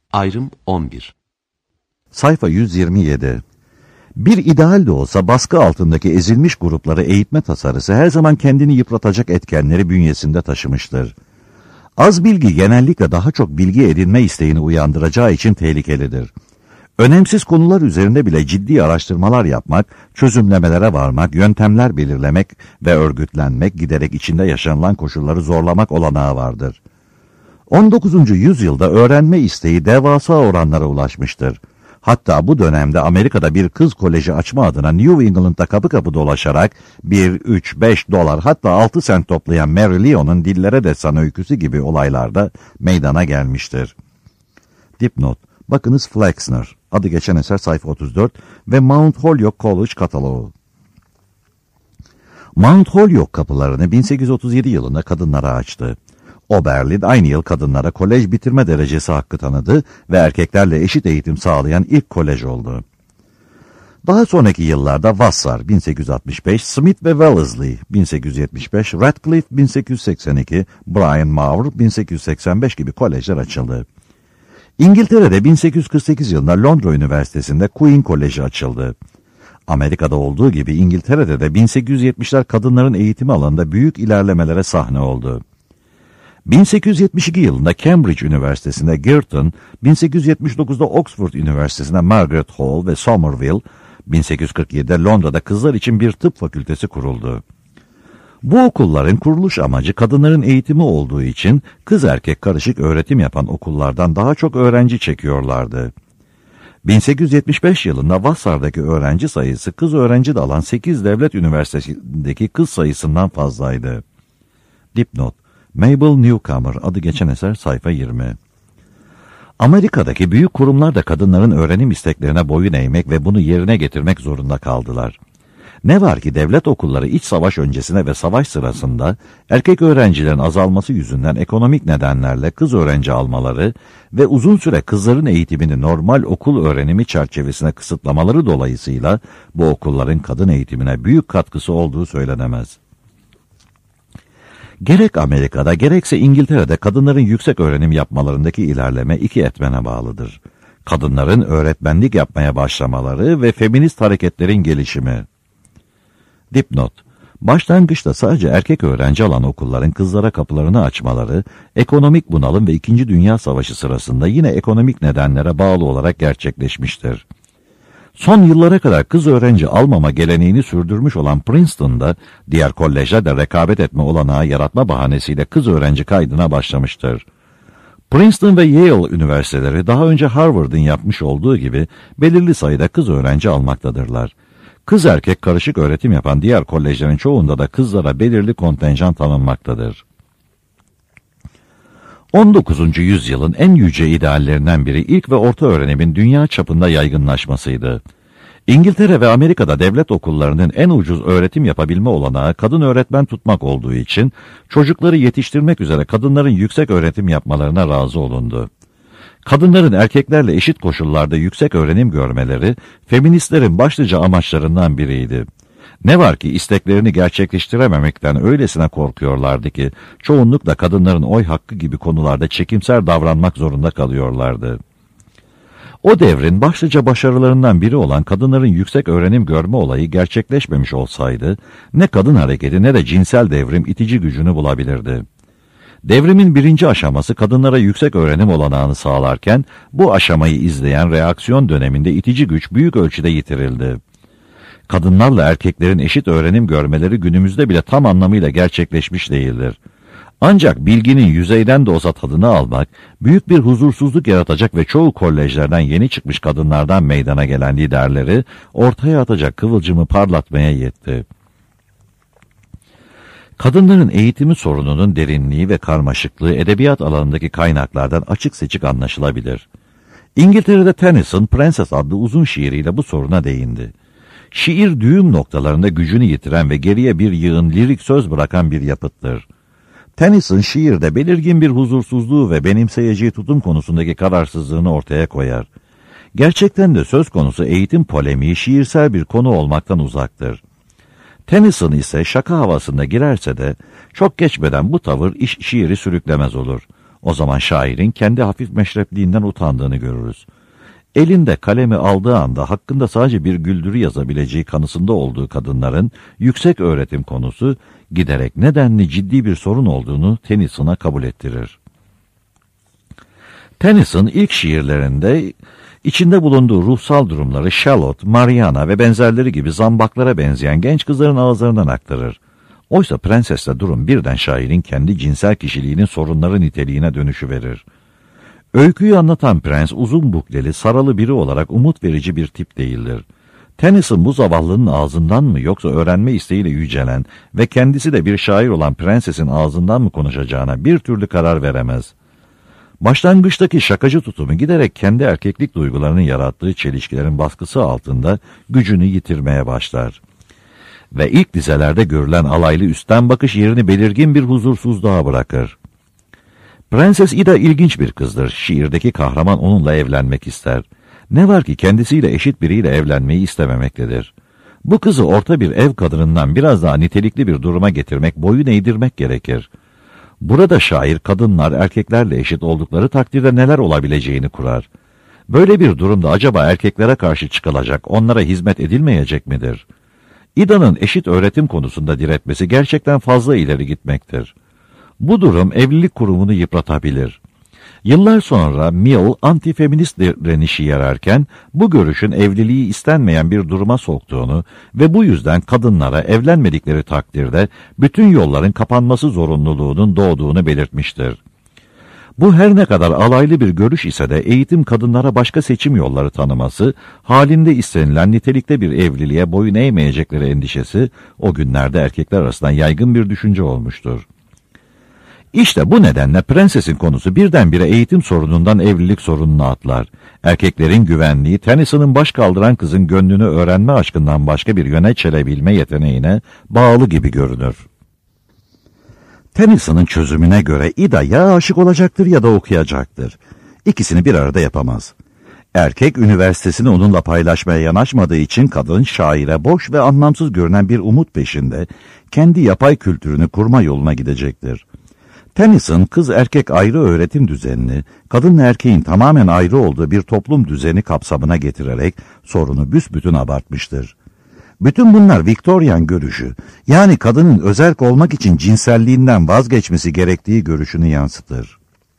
Ayrım 11. Sayfa 127. Bir ideal de olsa baskı altındaki ezilmiş grupları eğitme tasarısı her zaman kendini yıpratacak etkenleri bünyesinde taşımıştır. Az bilgi genellikle daha çok bilgi edinme isteğini uyandıracağı için tehlikelidir. Önemsiz konular üzerinde bile ciddi araştırmalar yapmak, çözümlemelere varmak, yöntemler belirlemek ve örgütlenmek, giderek içinde yaşanılan koşulları zorlamak olanağı vardır. 19. yüzyılda öğrenme isteği devasa oranlara ulaşmıştır. Hatta bu dönemde Amerika'da bir kız koleji açma adına New England'da kapı kapı dolaşarak 1, 3, 5 dolar hatta 6 sent toplayan Mary Leon'un Dillere Destan öyküsü gibi olaylarda meydana gelmiştir. Dipnot: bakınız Flexner, adı geçen eser sayfa 34 ve Mount Holyoke College kataloğu. Mount Holyoke kapılarını 1837 yılında kadınlara açtı. Oberlin aynı yıl kadınlara kolej bitirme derecesi hakkı tanıdı ve erkeklerle eşit eğitim sağlayan ilk kolej oldu. Daha sonraki yıllarda Vassar 1865, Smith ve Wellesley 1875, Radcliffe 1882, Bryn Mawr 1885 gibi kolejler açıldı. İngiltere'de 1848 yılında Londra Üniversitesi'nde Queen Koleji açıldı. Amerika'da olduğu gibi İngiltere'de de 1870'ler kadınların eğitimi alanında büyük ilerlemelere sahne oldu. 1872 yılında Cambridge Üniversitesi'nde Girton, 1879'da Oxford Üniversitesi'nde Margaret Hall ve Somerville, 1847'de Londra'da kızlar için bir tıp fakültesi kuruldu. Bu okulların kuruluş amacı kadınların eğitimi olduğu için kız erkek karışık öğretim yapan okullardan daha çok öğrenci çekiyorlardı. 1875 yılında Vassar'daki öğrenci sayısı kız öğrenci de alan 8 devlet üniversitesindeki kız sayısından fazlaydı. Dipnot: Mabel Newcomer, adı geçen eser sayfa 20. Amerika'daki büyük kurumlar da kadınların öğrenim isteklerine boyun eğmek ve bunu yerine getirmek zorunda kaldılar. Ne var ki devlet okulları iç savaş öncesine ve savaş sırasında erkek öğrencilerin azalması yüzünden ekonomik nedenlerle kız öğrenci almaları ve uzun süre kızların eğitimini normal okul öğrenimi çerçevesine kısıtlamaları dolayısıyla bu okulların kadın eğitimine büyük katkısı olduğu söylenemez. Gerek Amerika'da gerekse İngiltere'de kadınların yüksek öğrenim yapmalarındaki ilerleme iki etmene bağlıdır. Kadınların öğretmenlik yapmaya başlamaları ve feminist hareketlerin gelişimi. Dipnot: başlangıçta sadece erkek öğrenci alan okulların kızlara kapılarını açmaları, ekonomik bunalım ve 2. Dünya Savaşı sırasında yine ekonomik nedenlere bağlı olarak gerçekleşmiştir. Son yıllara kadar kız öğrenci almama geleneğini sürdürmüş olan Princeton'da diğer kolejlerle rekabet etme olanağı yaratma bahanesiyle kız öğrenci kaydına başlamıştır. Princeton ve Yale üniversiteleri daha önce Harvard'ın yapmış olduğu gibi belirli sayıda kız öğrenci almaktadırlar. Kız erkek karışık öğretim yapan diğer kolejlerin çoğunda da kızlara belirli kontenjan tanınmaktadır. 19. yüzyılın en yüce ideallerinden biri ilk ve orta öğrenimin dünya çapında yaygınlaşmasıydı. İngiltere ve Amerika'da devlet okullarının en ucuz öğretim yapabilme olanağı kadın öğretmen tutmak olduğu için çocukları yetiştirmek üzere kadınların yüksek öğretim yapmalarına razı olundu. Kadınların erkeklerle eşit koşullarda yüksek öğrenim görmeleri, feministlerin başlıca amaçlarından biriydi. Ne var ki isteklerini gerçekleştirememekten öylesine korkuyorlardı ki, çoğunlukla kadınların oy hakkı gibi konularda çekimser davranmak zorunda kalıyorlardı. O devrin başlıca başarılarından biri olan kadınların yüksek öğrenim görme olayı gerçekleşmemiş olsaydı, ne kadın hareketi ne de cinsel devrim itici gücünü bulabilirdi. Devrimin birinci aşaması kadınlara yüksek öğrenim olanağını sağlarken, bu aşamayı izleyen reaksiyon döneminde itici güç büyük ölçüde yitirildi. Kadınlarla erkeklerin eşit öğrenim görmeleri günümüzde bile tam anlamıyla gerçekleşmiş değildir. Ancak bilginin yüzeyden de olsa tadını almak, büyük bir huzursuzluk yaratacak ve çoğu kolejlerden yeni çıkmış kadınlardan meydana gelen liderleri ortaya atacak kıvılcımı parlatmaya yetti. Kadınların eğitimi sorununun derinliği ve karmaşıklığı edebiyat alanındaki kaynaklardan açık seçik anlaşılabilir. İngiltere'de Tennyson, Prenses adlı uzun şiiriyle bu soruna değindi. Şiir düğüm noktalarında gücünü yitiren ve geriye bir yığın lirik söz bırakan bir yapıttır. Tennyson şiirde belirgin bir huzursuzluğu ve benimseyeceği tutum konusundaki kararsızlığını ortaya koyar. Gerçekten de söz konusu eğitim polemiği şiirsel bir konu olmaktan uzaktır. Tennyson ise şaka havasında girerse de çok geçmeden bu tavır şiiri sürüklemez olur. O zaman şairin kendi hafif meşrepliğinden utandığını görürüz. Elinde kalemi aldığı anda hakkında sadece bir güldürü yazabileceği kanısında olduğu kadınların yüksek öğretim konusu giderek nedenli ciddi bir sorun olduğunu Tennyson'a kabul ettirir. Tennyson ilk şiirlerinde içinde bulunduğu ruhsal durumları Charlotte, Mariana ve benzerleri gibi zambaklara benzeyen genç kızların ağızlarından aktarır. Oysa Prenses'te durum birden şairin kendi cinsel kişiliğinin sorunları niteliğine dönüşüverir. Öyküyü anlatan prens uzun bukleli, saralı biri olarak umut verici bir tip değildir. Tennyson bu zavallının ağzından mı yoksa öğrenme isteğiyle yücelen ve kendisi de bir şair olan prensesin ağzından mı konuşacağına bir türlü karar veremez. Başlangıçtaki şakacı tutumu giderek kendi erkeklik duygularının yarattığı çelişkilerin baskısı altında gücünü yitirmeye başlar. Ve ilk dizelerde görülen alaylı üstten bakış yerini belirgin bir huzursuzluğa bırakır. Prenses Ida ilginç bir kızdır. Şiirdeki kahraman onunla evlenmek ister. Ne var ki kendisiyle eşit biriyle evlenmeyi istememektedir. Bu kızı orta bir ev kadınından biraz daha nitelikli bir duruma getirmek, boyun eğdirmek gerekir. Burada şair kadınlar erkeklerle eşit oldukları takdirde neler olabileceğini kurar. Böyle bir durumda acaba erkeklere karşı çıkılacak, onlara hizmet edilmeyecek midir? İda'nın eşit öğretim konusunda diretmesi gerçekten fazla ileri gitmektir. Bu durum evlilik kurumunu yıpratabilir. Yıllar sonra Mill antifeminist direnişi yararken bu görüşün evliliği istenmeyen bir duruma soktuğunu ve bu yüzden kadınlara evlenmedikleri takdirde bütün yolların kapanması zorunluluğunun doğduğunu belirtmiştir. Bu her ne kadar alaylı bir görüş ise de eğitim kadınlara başka seçim yolları tanıması, halinde istenilen nitelikte bir evliliğe boyun eğmeyecekleri endişesi o günlerde erkekler arasında yaygın bir düşünce olmuştur. İşte bu nedenle prensesin konusu birdenbire eğitim sorunundan evlilik sorununa atlar. Erkeklerin güvenliği, Tennyson'ın baş kaldıran kızın gönlünü öğrenme aşkından başka bir yöne çelebilme yeteneğine bağlı gibi görünür. Tennyson'ın çözümüne göre Ida ya aşık olacaktır ya da okuyacaktır. İkisini bir arada yapamaz. Erkek üniversitesini onunla paylaşmaya yanaşmadığı için kadın şaire boş ve anlamsız görünen bir umut peşinde kendi yapay kültürünü kurma yoluna gidecektir. Tennyson, kız erkek ayrı öğretim düzenini, kadınla erkeğin tamamen ayrı olduğu bir toplum düzeni kapsamına getirerek sorunu büsbütün abartmıştır. Bütün bunlar Victorian görüşü, yani kadının özerk olmak için cinselliğinden vazgeçmesi gerektiği görüşünü yansıtır.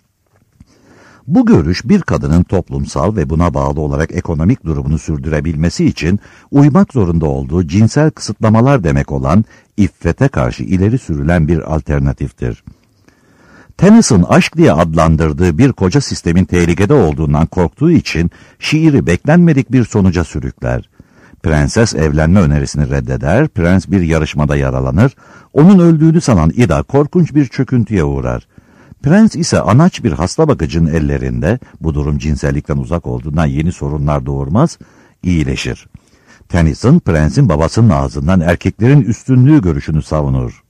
Bu görüş bir kadının toplumsal ve buna bağlı olarak ekonomik durumunu sürdürebilmesi için uymak zorunda olduğu cinsel kısıtlamalar demek olan iffete karşı ileri sürülen bir alternatiftir. Tennyson aşk diye adlandırdığı bir koca sistemin tehlikede olduğundan korktuğu için şiiri beklenmedik bir sonuca sürükler. Prenses evlenme önerisini reddeder, prens bir yarışmada yaralanır, onun öldüğünü sanan Ida korkunç bir çöküntüye uğrar. Prens ise anaç bir hasta bakıcının ellerinde, bu durum cinsellikten uzak olduğundan yeni sorunlar doğurmaz, iyileşir. Tennyson, prensin babasının ağzından erkeklerin üstünlüğü görüşünü savunur.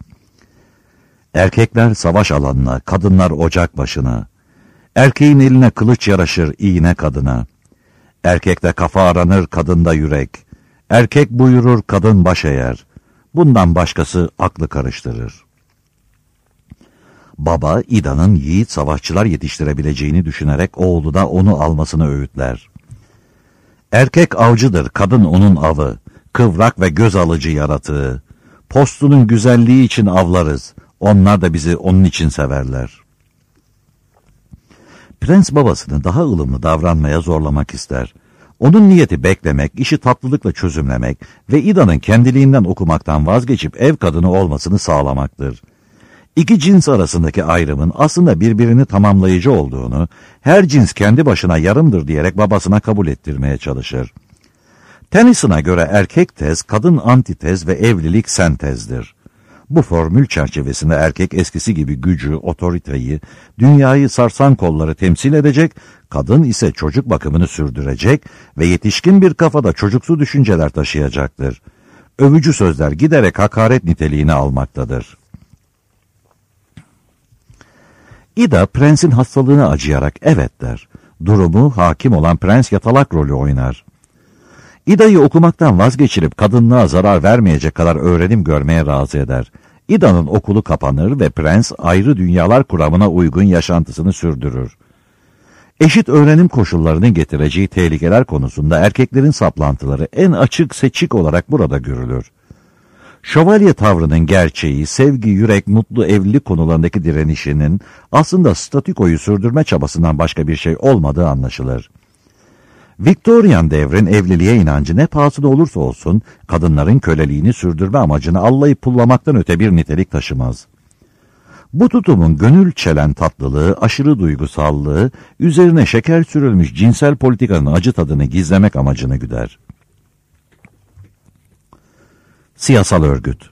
Erkekler savaş alanına, kadınlar ocak başına. Erkeğin eline kılıç yaraşır, iğne kadına. Erkekte kafa aranır, kadında yürek. Erkek buyurur, kadın baş eğer. Bundan başkası aklı karıştırır. Baba, İda'nın yiğit savaşçılar yetiştirebileceğini düşünerek oğlu da onu almasını öğütler. Erkek avcıdır, kadın onun avı. Kıvrak ve göz alıcı yaratığı. Postunun güzelliği için avlarız. Onlar da bizi onun için severler. Prens babasını daha ılımlı davranmaya zorlamak ister. Onun niyeti beklemek, işi tatlılıkla çözümlemek ve İda'nın kendiliğinden okumaktan vazgeçip ev kadını olmasını sağlamaktır. İki cins arasındaki ayrımın aslında birbirini tamamlayıcı olduğunu, her cins kendi başına yarımdır diyerek babasına kabul ettirmeye çalışır. Tennyson'a göre erkek tez, kadın antitez ve evlilik sentezdir. Bu formül çerçevesinde erkek eskisi gibi gücü, otoriteyi, dünyayı sarsan kolları temsil edecek, kadın ise çocuk bakımını sürdürecek ve yetişkin bir kafada çocuksu düşünceler taşıyacaktır. Övücü sözler giderek hakaret niteliğini almaktadır. Ida, prensin hastalığına acıyarak evet der. Durumu hakim olan prens yatalak rolü oynar. İda'yı okumaktan vazgeçirip kadınlığa zarar vermeyecek kadar öğrenim görmeye razı eder. Ida'nın okulu kapanır ve prens ayrı dünyalar kuramına uygun yaşantısını sürdürür. Eşit öğrenim koşullarının getireceği tehlikeler konusunda erkeklerin saplantıları en açık seçik olarak burada görülür. Şövalye tavrının gerçeği, sevgi, yürek, mutlu evlilik konularındaki direnişinin aslında statükoyu sürdürme çabasından başka bir şey olmadığı anlaşılır. Viktoryan devrin evliliğe inancı ne pahasına olursa olsun kadınların köleliğini sürdürme amacını allayıp pullamaktan öte bir nitelik taşımaz. Bu tutumun gönül çelen tatlılığı, aşırı duygusallığı, üzerine şeker sürülmüş cinsel politikanın acı tadını gizlemek amacını güder. Siyasal örgüt.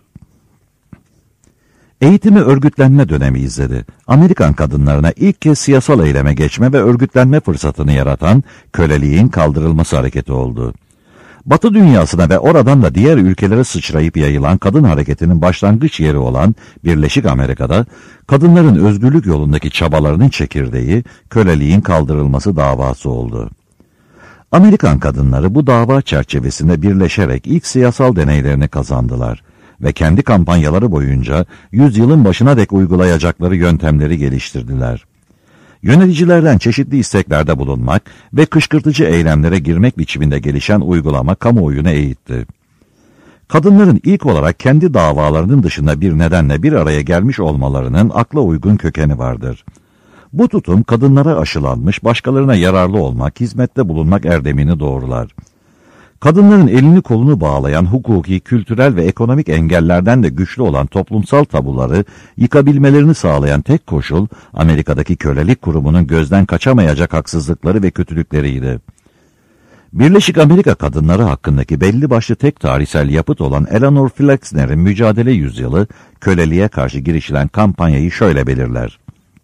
Eğitimi örgütlenme dönemi izledi. Amerikan kadınlarına ilk kez siyasal eyleme geçme ve örgütlenme fırsatını yaratan köleliğin kaldırılması hareketi oldu. Batı dünyasına ve oradan da diğer ülkelere sıçrayıp yayılan kadın hareketinin başlangıç yeri olan Birleşik Amerika'da kadınların özgürlük yolundaki çabalarının çekirdeği köleliğin kaldırılması davası oldu. Amerikan kadınları bu dava çerçevesinde birleşerek ilk siyasal deneylerini kazandılar ve kendi kampanyaları boyunca yüzyılın başına dek uygulayacakları yöntemleri geliştirdiler. Yöneticilerden çeşitli isteklerde bulunmak ve kışkırtıcı eylemlere girmek biçiminde gelişen uygulama kamuoyunu eğitti. Kadınların ilk olarak kendi davalarının dışında bir nedenle bir araya gelmiş olmalarının akla uygun kökeni vardır. Bu tutum kadınlara aşılanmış, başkalarına yararlı olmak, hizmette bulunmak erdemini doğrular. Kadınların elini kolunu bağlayan hukuki, kültürel ve ekonomik engellerden de güçlü olan toplumsal tabuları yıkabilmelerini sağlayan tek koşul, Amerika'daki kölelik kurumunun gözden kaçamayacak haksızlıkları ve kötülükleriydi. Birleşik Amerika kadınları hakkındaki belli başlı tek tarihsel yapıt olan Eleanor Flexner'in Mücadele Yüzyılı, köleliğe karşı girişilen kampanyayı şöyle belirler.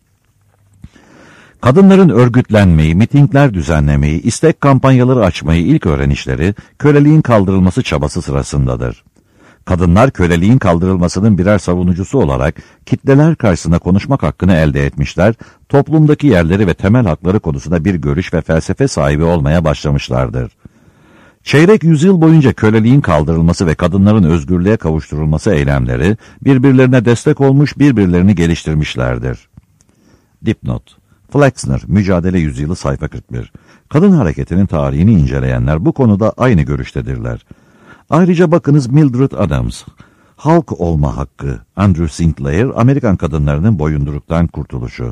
Kadınların örgütlenmeyi, mitingler düzenlemeyi, istek kampanyaları açmayı ilk öğrenişleri köleliğin kaldırılması çabası sırasındadır. Kadınlar köleliğin kaldırılmasının birer savunucusu olarak kitleler karşısında konuşmak hakkını elde etmişler, toplumdaki yerleri ve temel hakları konusunda bir görüş ve felsefe sahibi olmaya başlamışlardır. Çeyrek yüzyıl boyunca köleliğin kaldırılması ve kadınların özgürlüğe kavuşturulması eylemleri birbirlerine destek olmuş, birbirlerini geliştirmişlerdir. Dipnot. Flexner, Mücadele Yüzyılı sayfa 41. Kadın hareketinin tarihini inceleyenler bu konuda aynı görüştedirler. Ayrıca bakınız Mildred Adams, Halk Olma Hakkı, Andrew Sinclair, Amerikan kadınlarının boyunduruktan kurtuluşu.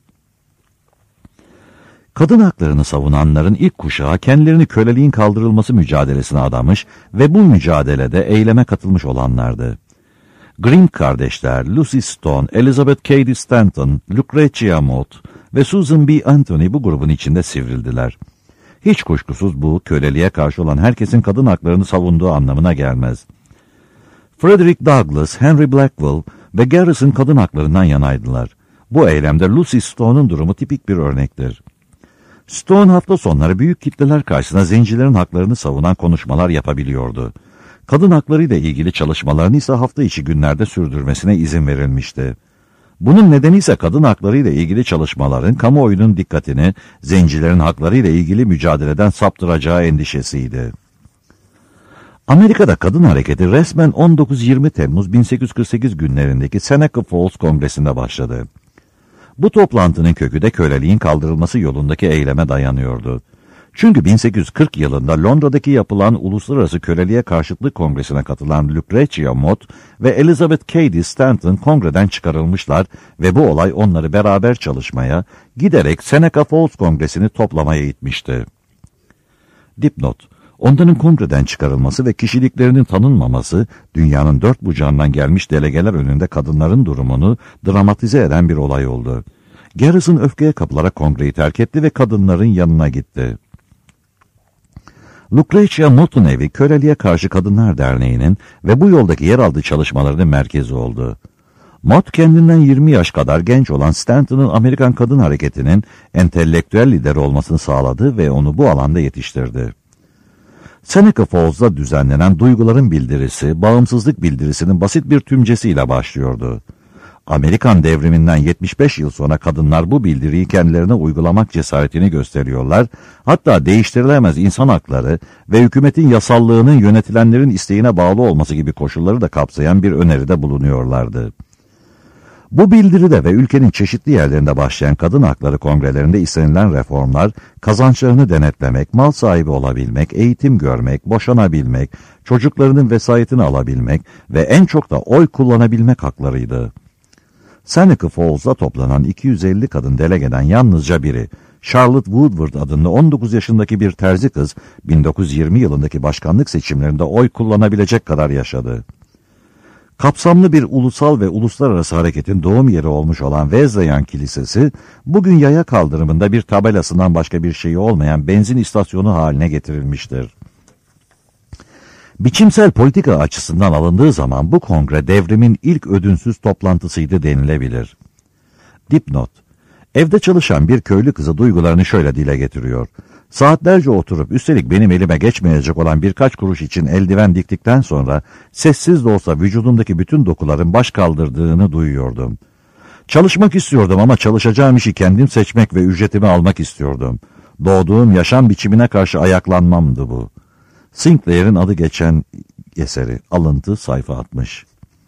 Kadın haklarını savunanların ilk kuşağı kendilerini köleliğin kaldırılması mücadelesine adamış ve bu mücadelede eyleme katılmış olanlardı. Grimm kardeşler, Lucy Stone, Elizabeth Cady Stanton, Lucretia Mott ve Susan B. Anthony bu grubun içinde sivrildiler. Hiç kuşkusuz bu, köleliğe karşı olan herkesin kadın haklarını savunduğu anlamına gelmez. Frederick Douglass, Henry Blackwell ve Garrison kadın haklarından yanaydılar. Bu eylemde Lucy Stone'un durumu tipik bir örnektir. Stone hafta sonları büyük kitleler karşısında zencilerin haklarını savunan konuşmalar yapabiliyordu. Kadın haklarıyla ilgili çalışmalarını ise hafta içi günlerde sürdürmesine izin verilmişti. Bunun nedeni ise kadın haklarıyla ilgili çalışmaların kamuoyunun dikkatini zencilerin haklarıyla ilgili mücadeleden saptıracağı endişesiydi. Amerika'da kadın hareketi resmen 19-20 Temmuz 1848 günlerindeki Seneca Falls Kongresi'nde başladı. Bu toplantının kökü de köleliğin kaldırılması yolundaki eyleme dayanıyordu. Çünkü 1840 yılında Londra'daki yapılan Uluslararası Köleliğe Karşıtlık Kongresi'ne katılan Lucretia Mott ve Elizabeth Cady Stanton kongreden çıkarılmışlar ve bu olay onları beraber çalışmaya, giderek Seneca Falls Kongresi'ni toplamaya itmişti. Dipnot: onların kongreden çıkarılması ve kişiliklerinin tanınmaması, dünyanın dört bucağından gelmiş delegeler önünde kadınların durumunu dramatize eden bir olay oldu. Garrison öfkeye kapılarak kongreyi terk etti ve kadınların yanına gitti. Lucretia Mott'un evi, Köleliğe Karşı Kadınlar Derneği'nin ve bu yoldaki yer aldığı çalışmalarının merkezi oldu. Mott, kendinden 20 yaş kadar genç olan Stanton'ın Amerikan Kadın Hareketi'nin entelektüel lideri olmasını sağladı ve onu bu alanda yetiştirdi. Seneca Falls'da düzenlenen Duyguların Bildirisi, bağımsızlık bildirisinin basit bir tümcesiyle başlıyordu. Amerikan devriminden 75 yıl sonra kadınlar bu bildiriyi kendilerine uygulamak cesaretini gösteriyorlar. Hatta değiştirilemez insan hakları ve hükümetin yasallığının yönetilenlerin isteğine bağlı olması gibi koşulları da kapsayan bir öneride bulunuyorlardı. Bu bildiride ve ülkenin çeşitli yerlerinde başlayan kadın hakları kongrelerinde istenilen reformlar, kazançlarını denetlemek, mal sahibi olabilmek, eğitim görmek, boşanabilmek, çocuklarının vesayetini alabilmek ve en çok da oy kullanabilmek haklarıydı. Seneca Falls'da toplanan 250 kadın delegeden yalnızca biri, Charlotte Woodward adında 19 yaşındaki bir terzi kız, 1920 yılındaki başkanlık seçimlerinde oy kullanabilecek kadar yaşadı. Kapsamlı bir ulusal ve uluslararası hareketin doğum yeri olmuş olan Wesleyan Kilisesi, bugün yaya kaldırımında bir tabelasından başka bir şeyi olmayan benzin istasyonu haline getirilmiştir. Biçimsel politika açısından alındığı zaman bu kongre devrimin ilk ödünsüz toplantısıydı denilebilir. Dipnot: Evde çalışan bir köylü kızı duygularını şöyle dile getiriyor. Saatlerce oturup üstelik benim elime geçmeyecek olan birkaç kuruş için eldiven diktikten sonra sessiz de olsa vücudumdaki bütün dokuların baş kaldırdığını duyuyordum. Çalışmak istiyordum ama çalışacağım işi kendim seçmek ve ücretimi almak istiyordum. Doğduğum yaşam biçimine karşı ayaklanmamdı bu. Sinclair'in adı geçen eseri, alıntı sayfa 60.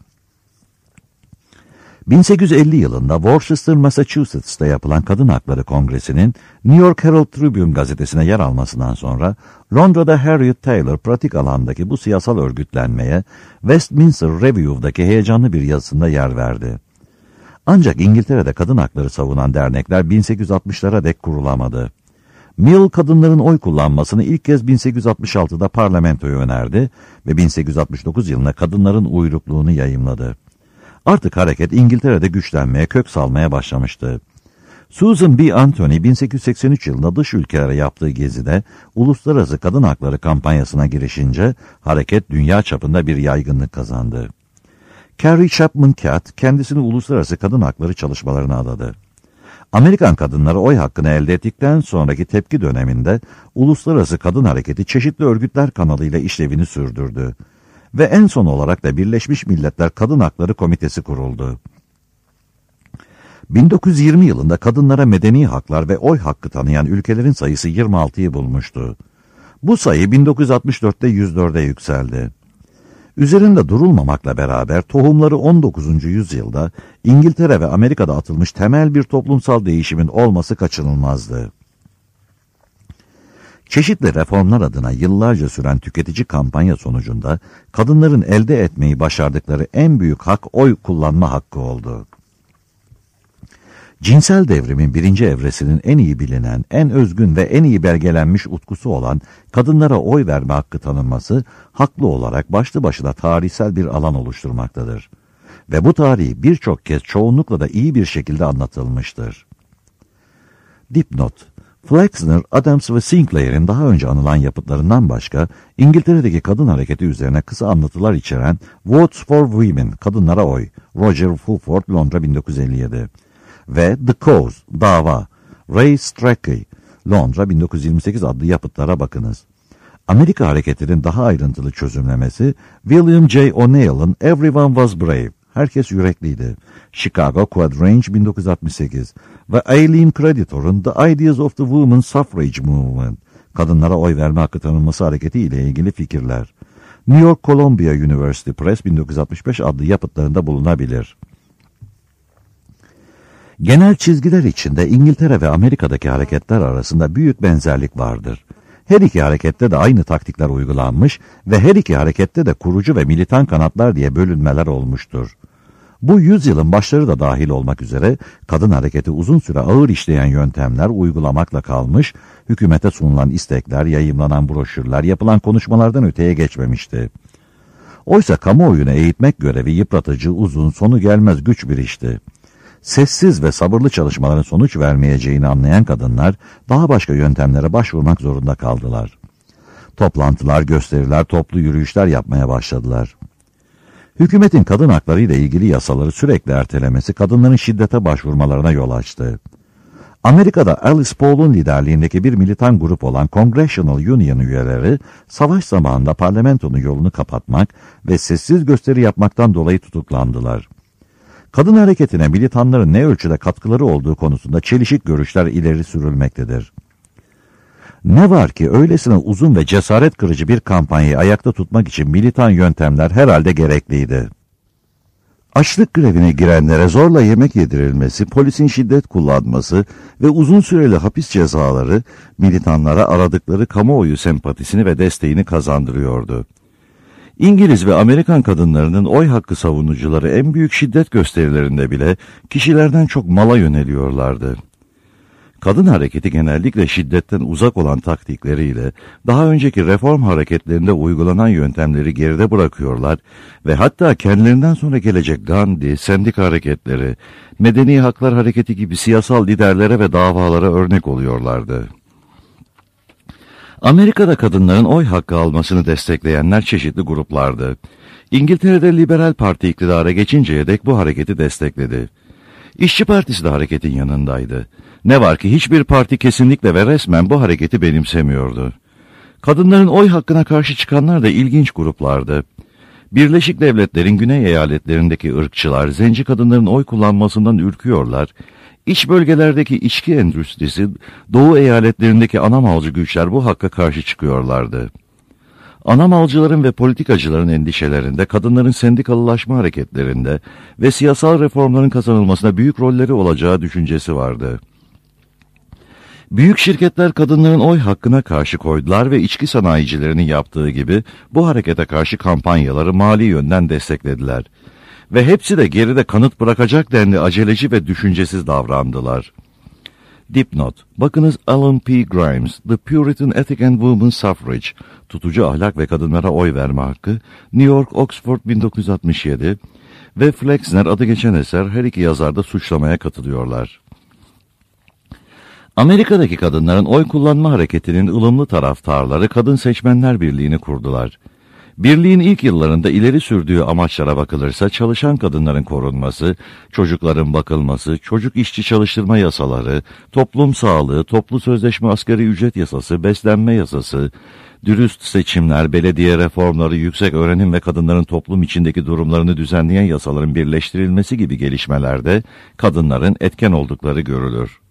1850 yılında Worcester, Massachusetts'ta yapılan Kadın Hakları Kongresi'nin New York Herald Tribune gazetesine yer almasından sonra Londra'da Harriet Taylor pratik alandaki bu siyasal örgütlenmeye Westminster Review'daki heyecanlı bir yazısında yer verdi. Ancak İngiltere'de kadın hakları savunan dernekler 1860'lara dek kurulamadı. Mill kadınların oy kullanmasını ilk kez 1866'da parlamentoya önerdi ve 1869 yılında kadınların uyrukluğunu yayımladı. Artık hareket İngiltere'de güçlenmeye, kök salmaya başlamıştı. Susan B. Anthony 1883 yılında dış ülkelere yaptığı gezide uluslararası kadın hakları kampanyasına girişince hareket dünya çapında bir yaygınlık kazandı. Carrie Chapman Catt kendisini uluslararası kadın hakları çalışmalarına adadı. Amerikan kadınları oy hakkını elde ettikten sonraki tepki döneminde uluslararası kadın hareketi çeşitli örgütler kanalıyla işlevini sürdürdü. Ve en son olarak da Birleşmiş Milletler Kadın Hakları Komitesi kuruldu. 1920 yılında kadınlara medeni haklar ve oy hakkı tanıyan ülkelerin sayısı 26'yı bulmuştu. Bu sayı 1964'te 104'e yükseldi. Üzerinde durulmamakla beraber tohumları 19. yüzyılda İngiltere ve Amerika'da atılmış temel bir toplumsal değişimin olması kaçınılmazdı. Çeşitli reformlar adına yıllarca süren tüketici kampanya sonucunda kadınların elde etmeyi başardıkları en büyük hak oy kullanma hakkı oldu. Cinsel devrimin birinci evresinin en iyi bilinen, en özgün ve en iyi belgelenmiş utkusu olan kadınlara oy verme hakkı tanınması, haklı olarak başlı başına tarihsel bir alan oluşturmaktadır. Ve bu tarihi birçok kez çoğunlukla da iyi bir şekilde anlatılmıştır. Dipnot: Flexner, Adams ve Sinclair'in daha önce anılan yapıtlarından başka, İngiltere'deki kadın hareketi üzerine kısa anlatılar içeren Votes for Women, Kadınlara Oy, Roger Fulford, Londra 1957 ve The Cause, Dava, Ray Strachey, Londra 1928 adlı yapıtlara bakınız. Amerika hareketinin daha ayrıntılı çözümlemesi William J. O'Neill'ın Everyone Was Brave, Herkes Yürekliydi, Chicago Quadrangle 1968 ve Eileen Creditor'un The Ideas of the Women's Suffrage Movement, Kadınlara Oy Verme Hakkı Tanınması Hareketi ile ilgili fikirler, New York Columbia University Press 1965 adlı yapıtlarında bulunabilir. Genel çizgiler içinde İngiltere ve Amerika'daki hareketler arasında büyük benzerlik vardır. Her iki harekette de aynı taktikler uygulanmış ve her iki harekette de kurucu ve militan kanatlar diye bölünmeler olmuştur. Bu yüzyılın başları da dahil olmak üzere kadın hareketi uzun süre ağır işleyen yöntemler uygulamakla kalmış, hükümete sunulan istekler, yayımlanan broşürler, yapılan konuşmalardan öteye geçmemişti. Oysa kamuoyunu eğitmek görevi yıpratıcı, uzun, sonu gelmez güç bir işti. Sessiz ve sabırlı çalışmaların sonuç vermeyeceğini anlayan kadınlar daha başka yöntemlere başvurmak zorunda kaldılar. Toplantılar, gösteriler, toplu yürüyüşler yapmaya başladılar. Hükümetin kadın hakları ile ilgili yasaları sürekli ertelemesi kadınların şiddete başvurmalarına yol açtı. Amerika'da Alice Paul'un liderliğindeki bir militan grup olan Congressional Union üyeleri savaş zamanında parlamentonun yolunu kapatmak ve sessiz gösteri yapmaktan dolayı tutuklandılar. kadın hareketine militanların ne ölçüde katkıları olduğu konusunda çelişik görüşler ileri sürülmektedir. Ne var ki öylesine uzun ve cesaret kırıcı bir kampanyayı ayakta tutmak için militan yöntemler herhalde gerekliydi. Açlık grevine girenlere zorla yemek yedirilmesi, polisin şiddet kullanması ve uzun süreli hapis cezaları militanlara aradıkları kamuoyu sempatisini ve desteğini kazandırıyordu. İngiliz ve Amerikan kadınlarının oy hakkı savunucuları en büyük şiddet gösterilerinde bile kişilerden çok mala yöneliyorlardı. Kadın hareketi genellikle şiddetten uzak olan taktikleriyle daha önceki reform hareketlerinde uygulanan yöntemleri geride bırakıyorlar ve hatta kendilerinden sonra gelecek Gandhi, sendika hareketleri, medeni haklar hareketi gibi siyasal liderlere ve davalara örnek oluyorlardı. Amerika'da kadınların oy hakkı almasını destekleyenler çeşitli gruplardı. İngiltere'de Liberal Parti iktidara geçinceye dek bu hareketi destekledi. İşçi Partisi de hareketin yanındaydı. Ne var ki hiçbir parti kesinlikle ve resmen bu hareketi benimsemiyordu. Kadınların oy hakkına karşı çıkanlar da ilginç gruplardı. Birleşik Devletler'in güney eyaletlerindeki ırkçılar, zenci kadınların oy kullanmasından ürküyorlar. İç bölgelerdeki içki endüstrisi, doğu eyaletlerindeki anamalcı güçler bu hakka karşı çıkıyorlardı. Anamalcıların ve politikacıların endişelerinde, kadınların sendikalılaşma hareketlerinde ve siyasal reformların kazanılmasına büyük rolleri olacağı düşüncesi vardı. Büyük şirketler kadınların oy hakkına karşı koydular ve içki sanayicilerinin yaptığı gibi bu harekete karşı kampanyaları mali yönden desteklediler. Ve hepsi de geride kanıt bırakacak denli aceleci ve düşüncesiz davrandılar. Dipnot, bakınız Alan P. Grimes, The Puritan Ethic and Women's Suffrage, tutucu ahlak ve kadınlara oy verme hakkı, New York, Oxford 1967 ve Flexner adı geçen eser her iki yazar da suçlamaya katılıyorlar. Amerika'daki kadınların oy kullanma hareketinin ılımlı taraftarları Kadın Seçmenler Birliği'ni kurdular. Birliğin ilk yıllarında ileri sürdüğü amaçlara bakılırsa çalışan kadınların korunması, çocukların bakılması, çocuk işçi çalıştırma yasaları, toplum sağlığı, toplu sözleşme asgari ücret yasası, beslenme yasası, dürüst seçimler, belediye reformları, yüksek öğrenim ve kadınların toplum içindeki durumlarını düzenleyen yasaların birleştirilmesi gibi gelişmelerde kadınların etken oldukları görülür.